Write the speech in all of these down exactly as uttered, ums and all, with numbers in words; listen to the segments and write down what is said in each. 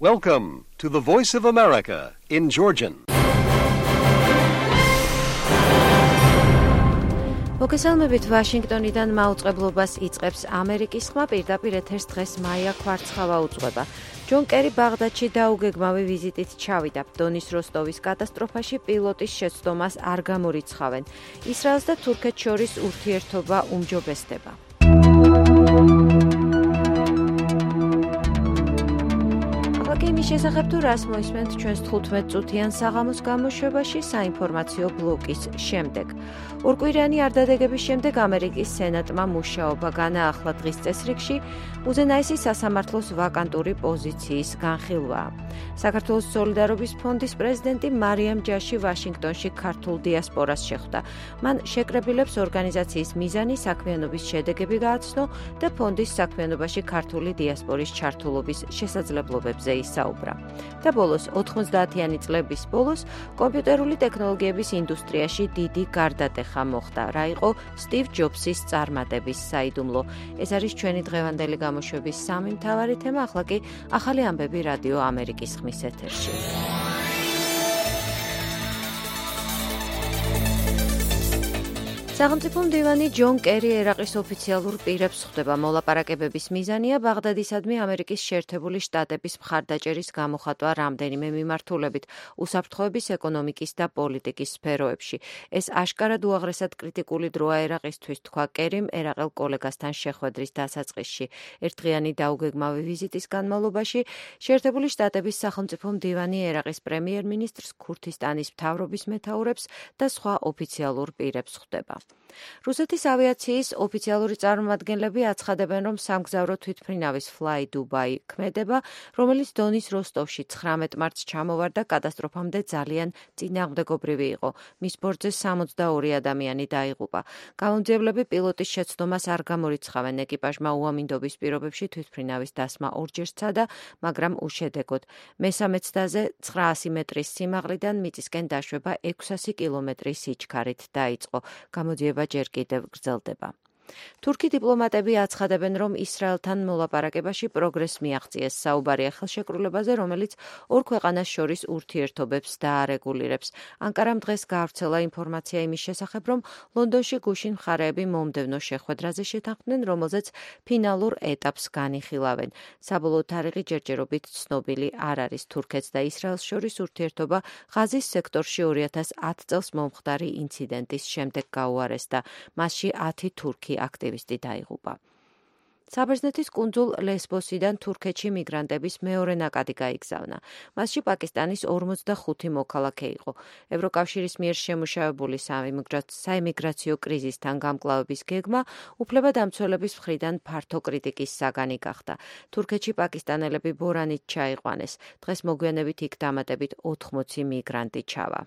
Welcome to the Voice of America in Georgian. მოგესალმებით ვაშინგტონიდან მაუწყებლობას იწყებს ამერიკის ხმა პირდაპირ ეთერს დღეს მაია კვარცხავა უძღვება. ჯონ კერი ბაღდადში დაუგეგმავი ვიზიტით ჩავიდა. დონის როსტოვის კატასტროფაში პილოტის შეცდომას არ გამორიცხავენ. ისრაელს და თურქეთს შორის ურთიერთობა უმჯობესდება. იმის შესახებ თუ რას მოისმენთ ჩვენს თხუთმეტ წუთიან საღამოს გამოშვებაში საინფორმაციო ბლოკის შემდეგ. ორკვირიანი არდადეგების შემდეგ ამერიკის სენატმა მუშაობა განაახლა დღის წესრიგში უზენაესი სასამართლოს ვაკანტური პოზიციის განხილვაა. საქართველოს სოლიდარობის ფონდის პრეზიდენტი მარიამ ჯაში ვაშინგტონში ქართულ დიასპორას შეხვდა. მან შეკრებილებს ორგანიზაციის მიზანი, საქმიანობის შედეგები გააცნო და ფონდის საქმიანობაში ქართული დიასპორის ჩართულობის შესაძლებლობებზე ისაუბრა. და ბოლოს ოთხმოცდაათიანი წლების ბოლოს კომპიუტერული ტექნოლოგიების ინდუსტრიაში დიდი გარდატეხა მოხდა. რა იყო სტივ ჯობსის წარმატების საიდუმლო? ეს არის ჩვენი დღევანდელი გამოშვების სამი მთავარი თემა. ახლა კი ახალი ამბები რადიო ამერიკის ხმის ეთერში. სახელმწიფო მდივანი ჯონ კერი ერაყის ოფიციალურ პირებს ხვდება. მოლაპარაკებების მიზანია ბაღდადისადმი ამერიკის შეერთებული შტატების მხარდაჭერის გამოხატვა რამდენიმე მიმართულებით უსაფრთხოების, ეკონომიკის და პოლიტიკის სფეროებში. ეს აშკარად უაღრესად კრიტიკული დროა ერაყისთვის, თქვა კერიმ ერაყელ კოლეგასთან შეხვედრის დასაწყისში. ერთდღიანი დაუგეგმავი ვიზიტის განმავლობაში შეერთებული შტატების სახელმწიფო მდივანი ერაყის პრემიერ-მინისტრს, ქურთისტანის მთავრობის მეთაურებს და სხვა ოფიციალურ პირებს ხვდება. რუსეთის ავიაციის ოფიციალური წარმომადგენლები აცხადებენ, რომ სამგზავრო თვითმფრინავის Fly Dubai ქმედება, რომელიც დონის როსტოვში ცხრამეტ მარტს ჩამოვარდა, კატასტროფამდე ძალიან წინააღმდეგობრივი იყო. მის ბორტზე სამოცდაორი ადამიანი დაიღუპა. გამომძიებლები პილოტის შეცდომას არ გამორიცხავენ. ეკიპაჟმა უამინდობის პირობებში თვითმფრინავის დასმა ორჯერ სცადა, მაგრამ უშედეგოდ. მესამე ცდაზე ცხრაასი მეტრის სიმაღლიდან მიწისკენ დაშვება ექვსასი კილომეტრის სიჩქარით დაიწყო. გამოძიება ჯერ კიდევ გრძელდება. თურქი დიპლომატები აცხადებენ, რომ ისრაელთან მოლაპარაკებაში პროგრესს მიაღწიეს. საუბარია ხელშეკრულებაზე, რომელიც ორ ქვეყანას შორის ურთიერთობებს დაარეგულირებს. ანკარამ დღეს გაავრცელა ინფორმაცია იმის შესახებ, რომ ლონდონში გუშინ მხარეები მომდევნო შეხვედრაზე შეთანხმდნენ, რომელზეც ფინალურ ეტაპს განიხილავენ. საბოლოო თარიღი ჯერჯერობით ცნობილი არ არის. თურქეთს და ისრაელს შორის ურთიერთობა ღაზის სექტორში ორი ათას ათი წელს მომხდარი ინციდენტის შემდეგ გაუარესდა. მასში ათი თურქი აქტივისტი დაიღუპა. საბერძნეთის კუნძულ ლესბოსიდან თურქეთში მიგრანტების მეორე ნაკადი გაიგზავნა. მასში პაკისტანის ორმოცდახუთი მოქალაქე იყო. ევროკავშირის მიერ შემუშავებული საიმიგრაციო კრიზისთან გამკლავების გეგმა უფლებადამცველების მხრიდან ფართო კრიტიკის საგანი გახდა. თურქეთში პაკისტანელები ბორანით ჩაიყვანეს. დღეს მოგვიანებით იქ დამატებით ოთხმოცი მიგრანტი ჩავა.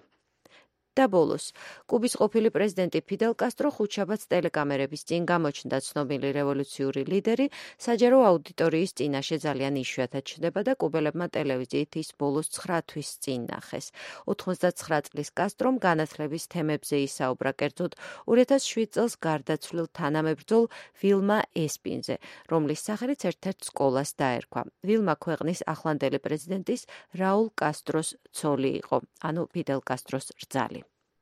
და ბოლოს, კუბის ყოფილი პრეზიდენტი ფიდელ კასტრო ხუთშაბათს ტელეკამერების წინ გამოჩნდა. ცნობილი რევოლუციური ლიდერი საჯარო აუდიტორიის წინაშე ძალიან იშვიათად ჩნდება და კუბელებმა ტელევიზიით ის ბოლოს ცხრა თვის წინ ნახეს. ოთხმოცდაცხრა წლის კასტრომ განათლების თემებზე ისაუბრა, კერძოდ ორი ათას შვიდ წელს გარდაცვლილ თანამებრძოლ ვილმა ესპინზე, რომლის სახელიც ერთ-ერთ სკოლას დაერქვა. ვილმა ქვეყნის ახლანდელი პრეზიდენტის რაულ კასტროს ცოლი იყო, ანუ ფიდელ კასტროს რძალი.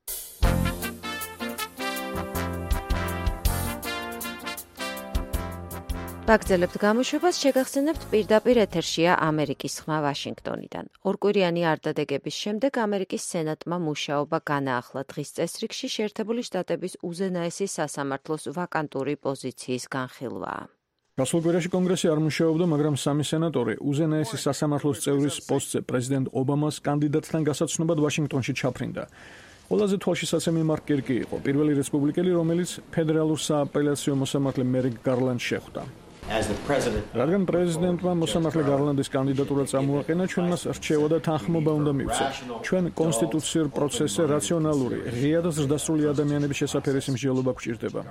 ბაგძელებთ გამოშვებას, შეგახსენებთ პირდაპირ ეთერშია ამერიკის ხმა ვაშინგტონიდან. ორკვირიანი არდადეგების შემდეგ ამერიკის სენატმა მუშაობა განაახლა. დღის წესრიგში შეერთებული შტატების უზენაესი სასამართლოს ვაკანტური პოზიციის განხილვაა. გასულ კვირაში კონგრესი არ მუშაობდა, მაგრამ სამი სენატორი უზენაესი სასამართლოს წევრის პოსტზე პრეზიდენტ ობამას კანდიდატთან გასაცნობად ვაშინგტონში ჩაფრინდა. ყველაზე თვალშისაცემი მარკ კირკი იყო, პირველი რესპუბლიკელი, რომელიც ფედერალურ სააპელაციო მოსამართლე მერიკ გარლანდს შეხვდა. რადგან პრეზიდენტმა მოსამართლე გარლანდის კანდიდატურა წამოაყენა, ჩვენ მას რჩევა და თანხმობა უნდა მივცეთ. ჩვენ კონსტიტუციურ პროცესზე რაციონალური, ღია და ზრდასრული ადამიანების შესაფერისი მსჯელობა გვჭირდება.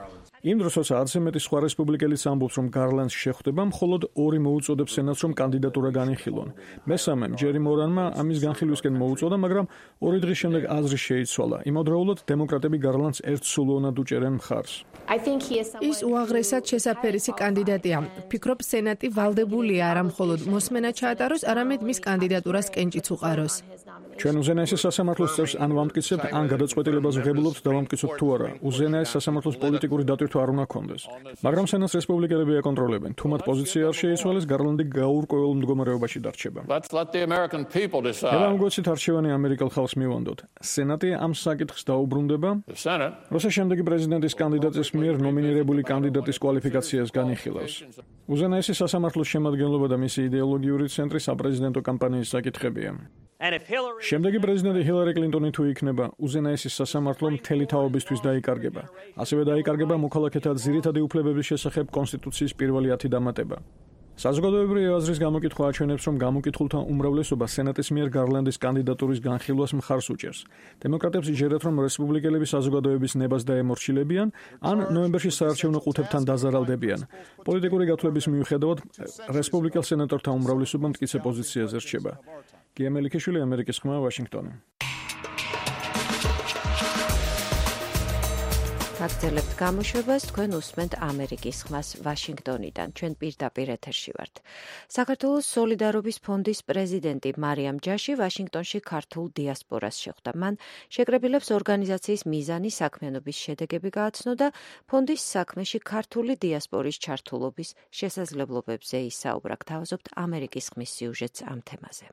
იმ დროს, როცა არც მეტი სხვა რესპუბლიკელიც ამბობს, რომ გარლანდს შეხვდება, მხოლოდ ორი მოუწოდებს სენატს, რომ კანდიდატურა განიხილონ. მესამემ, ჯერი მორანმა ამის განხილვისკენ მოუწოდა, მაგრამ ორი დღის შემდეგ აზრი შეიცვალა. იმავდროულად, დემოკრატები გარლანდს ერთსულოვნად უჭერენ მხარს. ის უაღრესად შესაფერისი კანდიდატია. ფიქრობ, სენატი ვალდებულია არა მხოლოდ მოსმენა ჩაატაროს, არამედ მის კანდიდატურას კენჭიც უყაროს. ჩვენ უზენაესი სასამართლოს წევრს ან ვამტკიცებთ, ან გადაწყვეტილებას ვღებულობთ და ვამტკიცოთ თუ არა. უზენაეს სასამართლოს პოლიტიკური დატვირთვა არ უნდა ქონდეს. მაგრამ სენატს რესპუბლიკელები აკონტროლებენ. თუ მათ პოზიცია არ შეიცვალეს, გარლანდი გაურკვეველ მდგომარეობაში დარჩება. ელა ამგვეცით არჩევანი ამერიკელ ხალხს მივანდოთ. სენატი ამ საკითხს დაუბრუნდება, როცა შემდეგი პრეზიდენტის კანდიდატის მიერ ნომინირებული კანდიდატის კვალიფიკაციას განიხილავს. უზენაესი სასამართლოს შემადგენლობა და მისი იდეოლოგიური ცენტრი საპრეზიდენტო კამპანიის საკითხებია. შემდეგი პრეზიდენტი ჰილარი კლინტონი თუ იქნება, უზენაესი სასამართლო მთელი თაობისთვის დაიკარგება. ასევე დაიკარგება მოქალაქეთა ძირითადი უფლებების შესახებ კონსტიტუციის პირველი ათი დამატება. საზოგადოებრივი აზრის გამოკითხვა აჩვენებს, რომ გამოკითხულთა უმრავლესობა სენატის მიერ გარლანდის კანდიდატურის განხილვას მხარს უჭერს. დემოკრატებს იჯერათ, რომ რესპუბლიკელები საზოგადოების ნებას დაემორჩილებიან, ან ნოემბერში საარჩევნო ყუთებთან დაზარალდებიან. პოლიტიკური გათვლების მიუხედავად, რესპუბლიკელ სენატორთა უმრავლესობა მტკიცე პოზიციაზე რჩება. გია მელიქიშვილი, ამერიკის ხმა, ვაშინგტონი. გაგრძელებთ გამოშვებას, თქვენ უსმენთ ამერიკის ხმას ვაშინგტონიდან. ჩვენ პირდაპირ ეთერში ვართ. საქართველოს სოლიდარობის ფონდის პრეზიდენტი მარიამ ჯაში ვაშინგტონში ქართულ დიასპორას შეხვდა. მან შეკრებილებს ორგანიზაციის მიზანი, საქმიანობის შედეგები გააცნო და ფონდის საქმეში ქართული დიასპორის ჩართულობის შესაძლებლობებზე ისაუბრა. გთავაზობთ ამერიკის ხმის სიუჟეტს ამ თემაზე.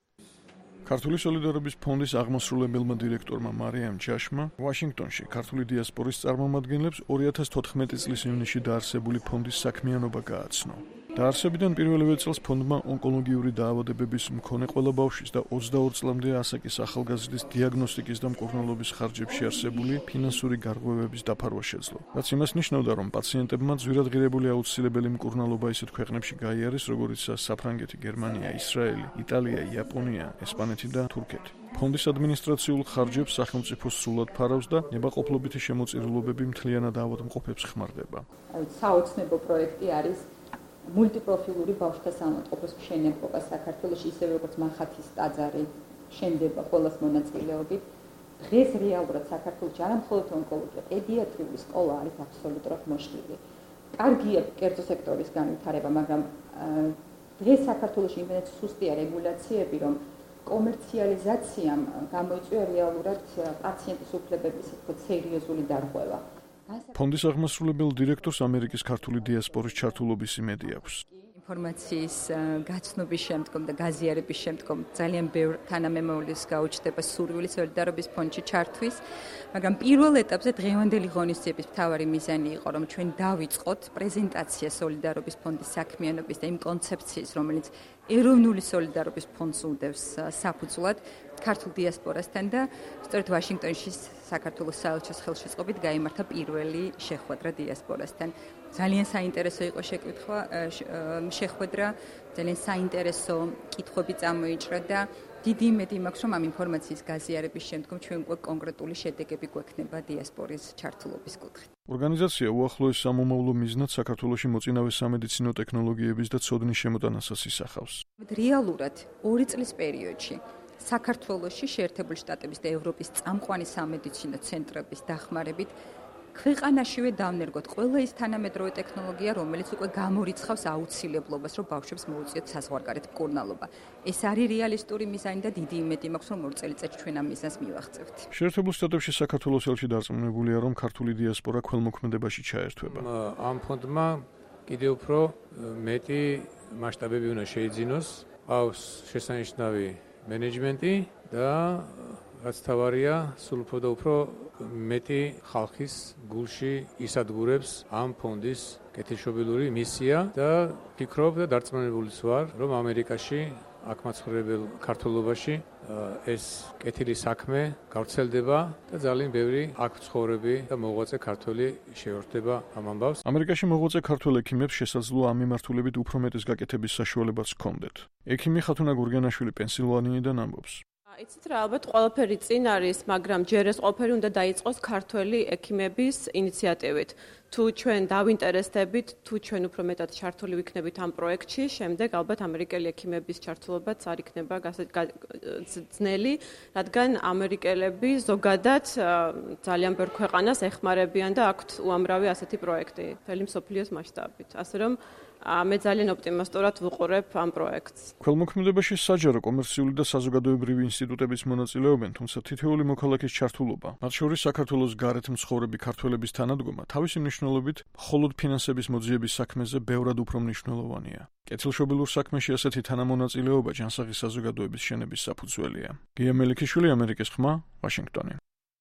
ქართული სოლიდარობის ფონდის აღმასრულებელმა დირექტორმა მარიამ ჯაშმა ვაშინგტონში ქართული დიასპორის წარმომადგენლებს ორი ათას თოთხმეტი წლის ივნისში დაარსებული ფონდის საქმიანობა გააცნო. დაარსებიდან პირველივე წელს ფონდმა ონკოლოგიური დაავადებების მქონე ყველა ბავშვის და ოცდაორ წლამდე ასაკის ახალგაზრდის დიაგნოსტიკის და მკურნალობის ხარჯებში არსებული ფინანსური გარღვევების დაფარვა შეძლო. რაც იმას ნიშნავდა, რომ პაციენტებმა ძვირადღირებული აუცილებელი მკურნალობა ისეთ ქვეყნებში გაიარეს, როგორიცაა საფრანგეთი, გერმანია, ისრაელი, იტალია, იაპონია, ესპანეთი და თურქეთი. ფონდის ადმინისტრაციულ ხარჯებს სახელმწიფო სრულად ფარავს და ნებაყოფლობითი შემოწირულობები მთლიანად ავადმყოფებს ხმარდება. საოცნებო პროექტი არის მულტიპროფილური ბავშვთა საავადმყოფოს მშენებლობა საქართველოში, ისევე როგორც მახათის ტაძარი შენდება ყოველას მონაწილეობით. დღეს რეალურად საქართველოში არა მხოლოდ ონკოლოგია, პედიატრიული სკოლა არის აბსოლუტურად მოშლილი. კარგია კერძო სექტორის განვითარება, მაგრამ დღეს საქართველოში იმდენად სუსტია რეგულაციები, რომ კომერციალიზაციამ გამოიწვია რეალურად პაციენტის უფლებების სერიოზული დარღვევა. ფონდის აღმასრულებელ დირექტორს ამერიკის ქართული დიასპორის ჩართულობის იმედი აქვს. ინფორმაციის გაცნობის შემდგომ და გაზიარების შემდგომ ძალიან ბევრ თანამემამულეს გაუჩნდება სურვილი სოლიდარობის ფონდში ჩართვის, მაგრამ პირველ ეტაპზე დღევანდელი ღონისძიების მთავარი მიზანი იყო, რომ ჩვენ დავიწყოთ პრეზენტაცია სოლიდარობის ფონდის საქმიანობის და იმ კონცეფციის, რომელიც ეროვნული სოლიდარობის ფონდს უდევს საფუძვლად ქართულ დიასპორასთან და სწორედ ვაშინგტონში საქართველოს საელჩოს ხელშეწყობით გაიმართა პირველი შეხვედრა დიასპორასთან. ძალიან საინტერესო იყო შეკითხვა, შეხვედრა, ძალიან საინტერესო კითხვები წამოიჭრა და დიდი იმედი მაქვს, რომ ამ ინფორმაციის გაზიარების შემდგომ ჩვენ უკვე კონკრეტული შედეგები გვექნება დიასპორის ჩართულობის კუთხით. ორგანიზაცია უახლოეს სამომავლო მიზნად საქართველოში მოწინავე სამედიცინო ტექნოლოგიების და ცოდნის შემოტანასაც ისახავს. რეალურად ორი წლის პერიოდში საქართველოში შეერთებული შტატების და ევროპის წამყვანი სამედიცინო ცენტრების დახმარებით ქვეყანაშივე დავნერგოთ ყველა ის თანამედროვე ტექნოლოგია, რომელიც უკვე გამორიცხავს აუცილებლობას, რომ ბავშვებს მოუწიოთ საზღვარგარეთ მკურნალობა. ეს არის რეალისტური მიზანი და დიდი იმედი მაქვს, რომ ორ წელიწადში ჩვენ ამ მიზანს მივაღწევთ. შეერთებულ შტატებში საქართველოს ელჩი დარწმუნებულია, რომ ქართული დიასპორა ქველმოქმედებაში ჩაერთვება. ამ ფონდმა კიდევ უფრო მეტი მასშტაბები უნდა შეიძინოს, ყავს შესანიშნავი მენეჯმენტი და რაც თავარია, სულ უფრო და უფრო მეტი ხალხის გულში ისადგურებს ამ ფონდის კეთილშობილური მისია და ფიქრობ და დარწმუნებულიც ვარ, რომ ამერიკაში აქ მაცხოვრებელ ქართველობაში ეს კეთილი საქმე გავრცელდება და ძალიან ბევრი აქ ცხოვრები და მოღვაწე ქართველი შეერთდება ამ ამბავს. ამერიკაში მოღვაწე ქართველ ექიმებს შესაძლოა ამ მიმართულებით უფრო მეტის გაკეთების საშუალებაც ჰქონდეთ. ექიმი ხათუნა გურგენაშვილი პენსილვანიიდან ამბობს. იცით რა, ალბათ ყველაფერი წინ არის, მაგრამ ჯერ ეს ყველაფერი უნდა დაიწყოს ქართველი ექიმების ინიციატივით. თუ ჩვენ დავინტერესდებით, თუ ჩვენ უფრო მეტად ჩართული ვიქნებით ამ პროექტში, შემდეგ ალბათ ამერიკელი ექიმების ჩართულობაც არ იქნება ძნელი, რადგან ამერიკელები ზოგადად ძალიან ბევრ ქვეყანას ეხმარებიან და აქვთ უამრავი ასეთი პროექტი, მთელი მსოფლიოს მასშტაბით. ასე რომ მე ძალიან ოპტიმისტურად ვუყურებ ამ პროექტს. ქველმოქმედებაში საჯარო, კომერციული და საზოგადოებრივი ინსტიტუტების მონაწილეობენ, თუმცა თითოეული მოქალაქის ჩართულობა, მათ შორის საქართველოს გარეთ მცხოვრები ქართველების თანადგომა, თავისი მნიშვნელობით მხოლოდ ფინანსების მოძიების საქმეზე ბევრად უფრო მნიშვნელოვანია. კეთილშობილურ საქმეში ასეთი თანამონაწილეობა ჯანსაღი საზოგადოების შენების საფუძველია. გია მელიქიშვილი, ამერიკის ხმა, ვაშინგტონი.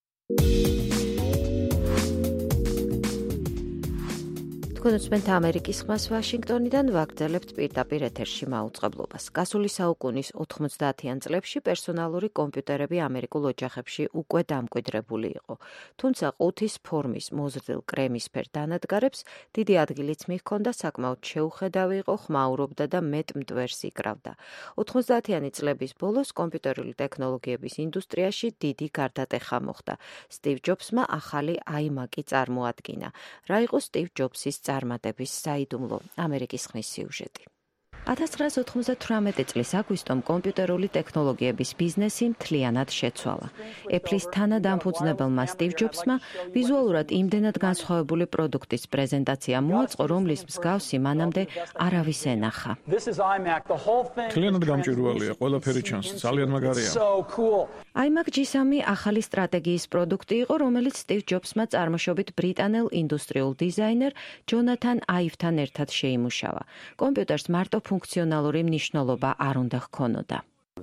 გონოცმენთ ამერიკის ხმას ვაშინგტონიდან ვაგრძელებთ პირდაპირ ეთერში მაუწყებლობას. გასული საუკუნის ოთხმოცდაათიან წლებში პერსონალური კომპიუტერები ამერიკულ ოჯახებში უკვე დამკვიდრებული იყო. თუმცა ყუთის ფორმის მოზრდილ კრემისფერ დანადგარებს დიდი ადგილიც მიჰქონდა, საკმაოდ შეუხედავი იყო, ხმაურობდა და მეტ მტვერს იკრავდა. ოთხმოცდაათიანი წლების ბოლოს კომპიუტერული ტექნოლოგიების ინდუსტრიაში დიდი გარდატეხა მოხდა. სტივ ჯობსმა ახალი აიმაკი წარმოადგინა. რა იყო სტივ ჯობსის წარმატების საიდუმლო? ამერიკის ხმის სიუჟეტი. ათას ცხრაასი ოთხმოცდათვრამეტი წლის აგვისტომ კომპიუტერული ტექნოლოგიების ბიზნესი მთლიანად შეცვალა. Apple-ის თანადამფუძნებელმა სტივ ჯობსმა ვიზუალურად იმდენად განსხვავებული პროდუქტის პრეზენტაცია მოაწყო, რომლის მსგავსი მანამდე არავის ენახა. მთლიანად გამჭვირვალეა, ყველაფერი ჩანს, ძალიან მაგარია. iMac ჯი სამი ახალი სტრატეგიის პროდუქტი იყო, რომელიც სტივ ჯობსმა წარმოშობით ბრიტანელ ინდუსტრიულ დიზაინერ ჯონათან აივთან ერთად შეიმუშავა. კომპიუტერს მარტო ფუნქციონალური მნიშვნელობა არ უნდა ჰქონოდა.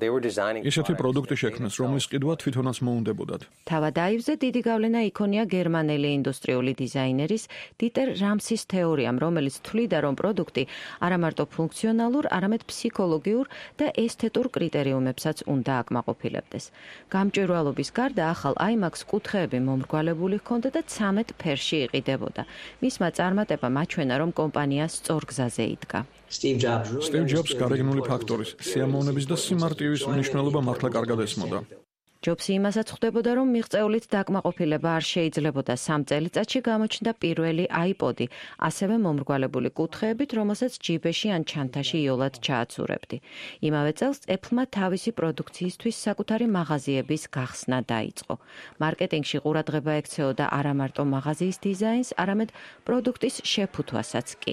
ისეთი პროდუქტი შექმნეს, რომლის ყიდვა თვითონაც მოუნდებოდათ. თავად აივზე დიდი გავლენა იქონია გერმანელი ინდუსტრიული დიზაინერის დიტერ რამსის თეორიამ, რომელიც თვლიდა, რომ პროდუქტი არა მარტო ფუნქციონალურ, არამედ ფსიქოლოგიურ და ესთეტურ კრიტერიუმებსაც უნდა აკმაყოფილებდეს. გამჭვირვალობის გარდა ახალ iMac-ს კუთხეები მომრგვალებული ჰქონდა და ცამეტ ფერში იყიდებოდა. მისმა წარმატებამ აჩვენა, რომ კომპანია სწორ გზაზე იდგა. სტივ ჯობსს გარეგნული ფაქტორის, სიამოვნების და სიმარტივის მნიშვნელობა მართლა კარგად ესმოდა. ჯობსი იმასაც ხვდებოდა, რომ მიღწეულით დაკმაყოფილება არ შეიძლებოდა. სამ წელიწადში გამოჩნდა პირველი iPod-ი, ასევე მომრგვალებული კუთხეებით, რომელსაც ჯიბეში ან ჩანთაში იოლად ჩააცურებდი. იმავე წელს Apple-მა თავისი პროდუქციისთვის საკუთარი მაღაზიების გახსნა დაიწყო. მარკეტინგში ყურადღება ექცეოდა არა მარტო მაღაზიის დიზაინს, არამედ პროდუქტის შეფუთვასაც კი.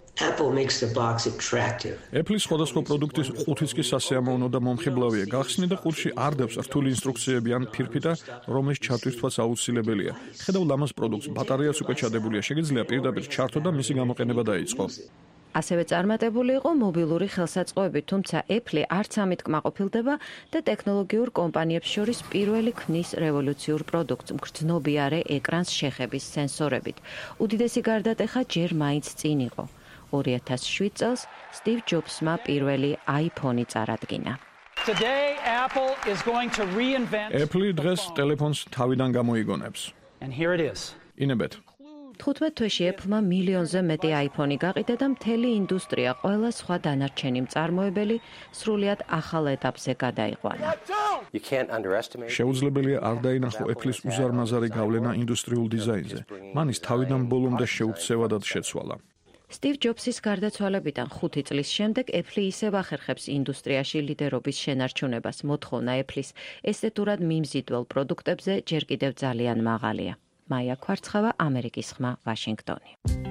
Apple-ის სხვადასხვა პროდუქტის ყუთიც კი სასიამოვნო და მომხიბლავია. გახსნი და ყუთში არ დევს რთული ინსტრუქციები ან ფირფიტა, რომლის ჩათვისთვაც აუცილებელია. ხედავ ლამაზ პროდუქტს, ბატარეაც უკვე ჩადებულია, შეგიძლია პირდაპირ ჩართო და მისი გამოყენება დაიწყო. ასევე წარმატებული იყო მობილური ხელსაწყოები, თუმცა Apple არც ამით კმაყოფილდება და ტექნოლოგიურ კომპანიებს შორის პირველი ქმნის რევოლუციურ პროდუქტს მგრძნობიარე ეკრანს შეხების სენსორებით. უდიდესი გარდატეხა ჯერ მაინც წინ იყო. ორი ათას შვიდ წელს სტივ ჯობსმა პირველი iPhone-ი წარადგინა. Apple დღეს ტელეფონს თავიდან გამოიგონებს. ინებეთ. თხუთმეტ თვეში Apple-მა მილიონზე მეტი iPhone-ი გაყიდა და მთელი ინდუსტრია, ყველა სხვა დანარჩენი მწარმოებელი სრულიად ახალ ეტაპზე გადაიყვანა. შეუძლებელია არ დაინახო Apple-ის უზარმაზარი გავლენა ინდუსტრიულ დიზაინზე. მან ის თავიდან ბოლომდე შეუცევადად შეცვალა. სტივ ჯობსის გარდაცვალებიდან ხუთი წლის შემდეგ Apple ისევ ახერხებს ინდუსტრიაში ლიდერობის შენარჩუნებას. მოთხოვნა Apple-ის ესთეტურად მიმზიდველ პროდუქტებზე ჯერ კიდევ ძალიან მაღალია. მაია ქვარცხავა, ამერიკის ხმა, ვაშინგტონი.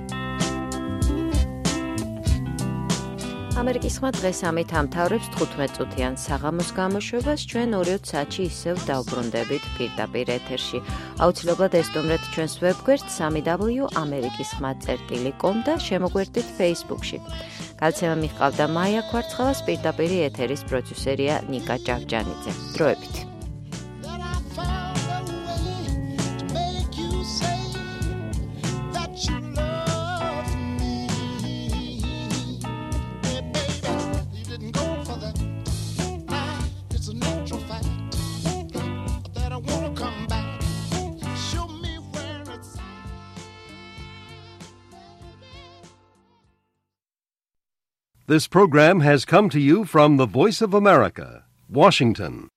ამერიკის ხმა დღეს ამით ამთავრებს თხუთმეტ წუთიან საღამოს გამოშვებას. ჩვენ ორი ოცი საათში ისევ დავბრუნდებით პირდაპირ ეთერში. აუცილებლად ესტუმრეთ ჩვენს ვებგვერდს სამი დაბლიუ ამერიკის ხმა წერტილი კომ და შემოგვერდით Facebook-ში. გალცემა მიჰყავდა მაია ქვარცხავას, პირდაპირი ეთერის პროდიუსერია ნიკა ჭავჭანიძე. დროებით. This program has come to you from the Voice of America, Washington.